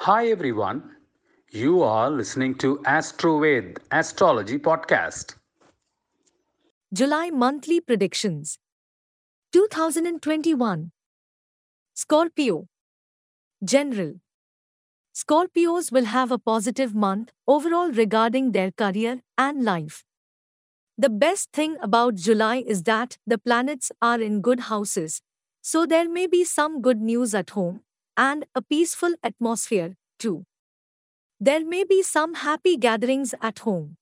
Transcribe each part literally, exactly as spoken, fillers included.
Hi everyone, you are listening to AstroVed Astrology Podcast. July Monthly Predictions two thousand twenty-one. Scorpio. General. Scorpios will have a positive month overall regarding their career and life. The best thing about July is that the planets are in good houses, so there may be some good news at home and a peaceful atmosphere, too. There may be some happy gatherings at home.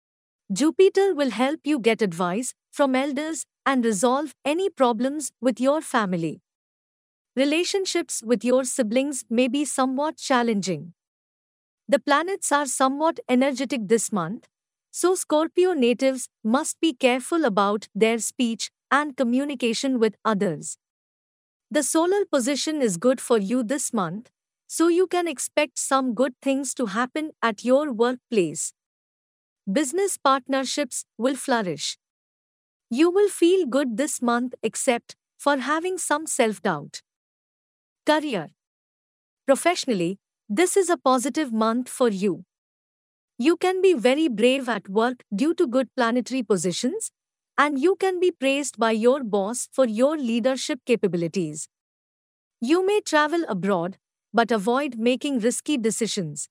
Jupiter will help you get advice from elders and resolve any problems with your family. Relationships with your siblings may be somewhat challenging. The planets are somewhat energetic this month, so Scorpio natives must be careful about their speech and communication with others. The solar position is good for you this month, so you can expect some good things to happen at your workplace. Business partnerships will flourish. You will feel good this month except for having some self doubt. Career. Professionally, this is a positive month for you. You can be very brave at work due to good planetary positions, and you can be praised by your boss for your leadership capabilities. You may travel abroad, but avoid making risky decisions.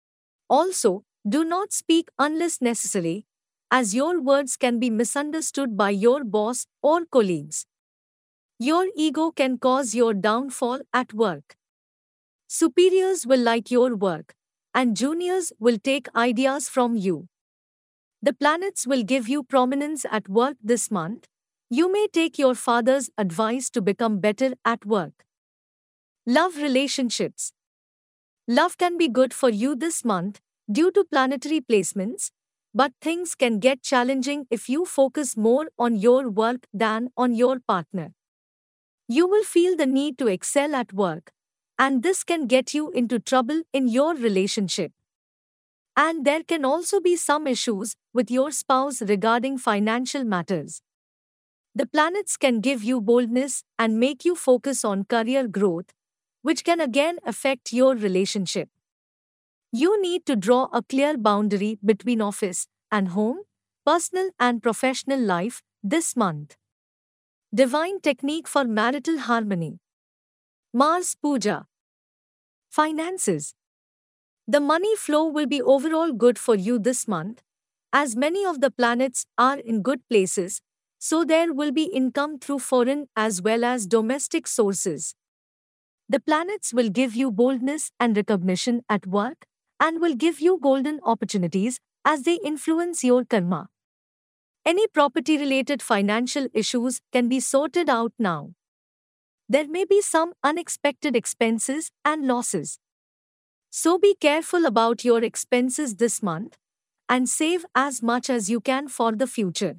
Also, do not speak unless necessary, as your words can be misunderstood by your boss or colleagues. Your ego can cause your downfall at work. Superiors will like your work, and juniors will take ideas from you. The planets will give you prominence at work this month. You may take your father's advice to become better at work. Love relationships. Love can be good for you this month due to planetary placements, but things can get challenging if you focus more on your work than on your partner. You will feel the need to excel at work, and this can get you into trouble in your relationship. And there can also be some issues with your spouse regarding financial matters. The planets can give you boldness and make you focus on career growth, which can again affect your relationship. You need to draw a clear boundary between office and home, personal and professional life this month. Divine technique for marital harmony. Mars Puja. Finances. The money flow will be overall good for you this month, as many of the planets are in good places, so there will be income through foreign as well as domestic sources. The planets will give you boldness and recognition at work and will give you golden opportunities as they influence your karma. Any property related financial issues can be sorted out now. There may be some unexpected expenses and losses. So be careful about your expenses this month and save as much as you can for the future.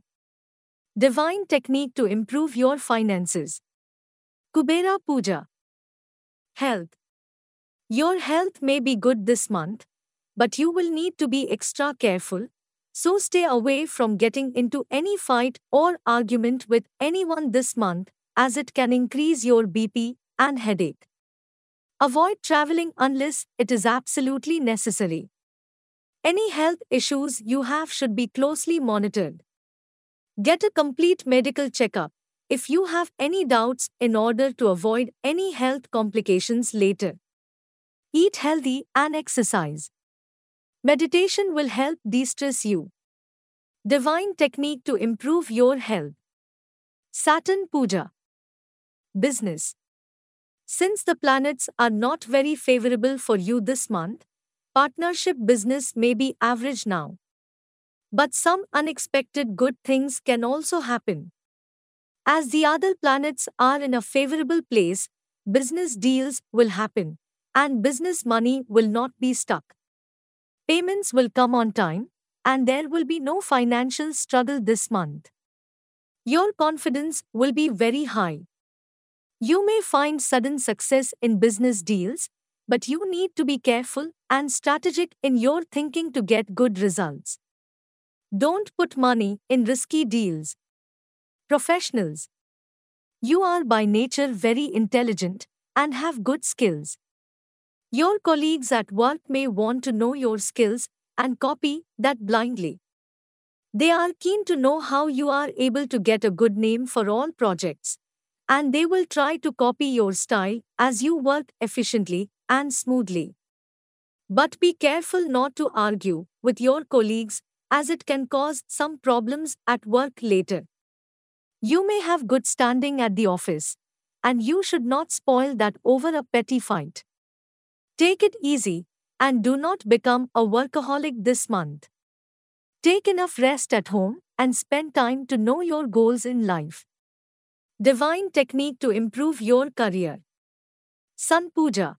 Divine technique to improve your finances. Kubera Puja. Health. Your health may be good this month, but you will need to be extra careful, so stay away from getting into any fight or argument with anyone this month, as it can increase your B P and headache. Avoid traveling unless it is absolutely necessary. Any health issues you have should be closely monitored. Get a complete medical checkup if you have any doubts in order to avoid any health complications later. Eat healthy and exercise. Meditation will help de-stress you. Divine technique to improve your health. Saturn Puja. Business. Since the planets are not very favorable for you this month, partnership business may be average now. But some unexpected good things can also happen. As the other planets are in a favorable place, business deals will happen, and business money will not be stuck. Payments will come on time, and there will be no financial struggle this month. Your confidence will be very high. You may find sudden success in business deals, but you need to be careful and strategic in your thinking to get good results. Don't put money in risky deals. Professionals. You are by nature very intelligent and have good skills. Your colleagues at work may want to know your skills and copy that blindly. They are keen to know how you are able to get a good name for all projects, and they will try to copy your style as you work efficiently and smoothly. But be careful not to argue with your colleagues as it can cause some problems at work later. You may have good standing at the office, and you should not spoil that over a petty fight. Take it easy and do not become a workaholic this month. Take enough rest at home and spend time to know your goals in life. Divine technique to improve your career. Sun Puja.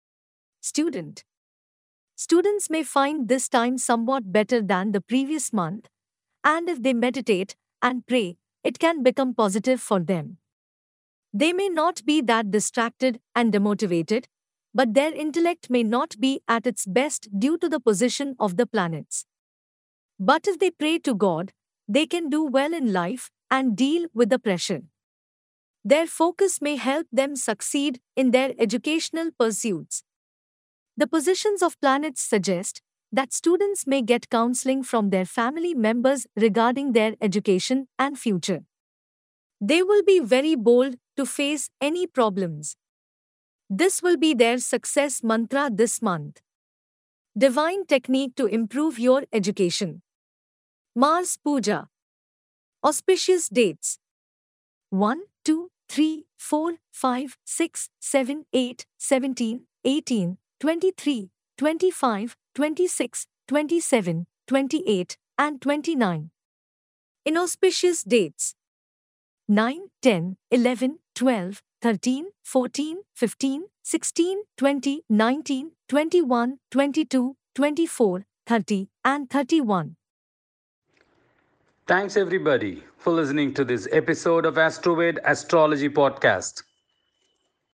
Student. Students may find this time somewhat better than the previous month, and if they meditate and pray, it can become positive for them. They may not be that distracted and demotivated, but their intellect may not be at its best due to the position of the planets. But if they pray to God, they can do well in life and deal with the pressure. Their focus may help them succeed in their educational pursuits. The positions of planets suggest that students may get counseling from their family members regarding their education and future. They will be very bold to face any problems. This will be their success mantra this month. Divine technique to improve your education. Mars Puja. Auspicious dates. one, two, three, four, five, six, seven, eight, seventeen, eighteen, twenty-three, twenty-five, twenty-six, twenty-seven, twenty-eight, and twenty-nine. Inauspicious dates. nine, ten, eleven, twelve, thirteen, fourteen, fifteen, sixteen, twenty, nineteen, twenty-one, twenty-two, twenty-four, thirty, and thirty-one. Thanks everybody for listening to this episode of AstroVed Astrology Podcast.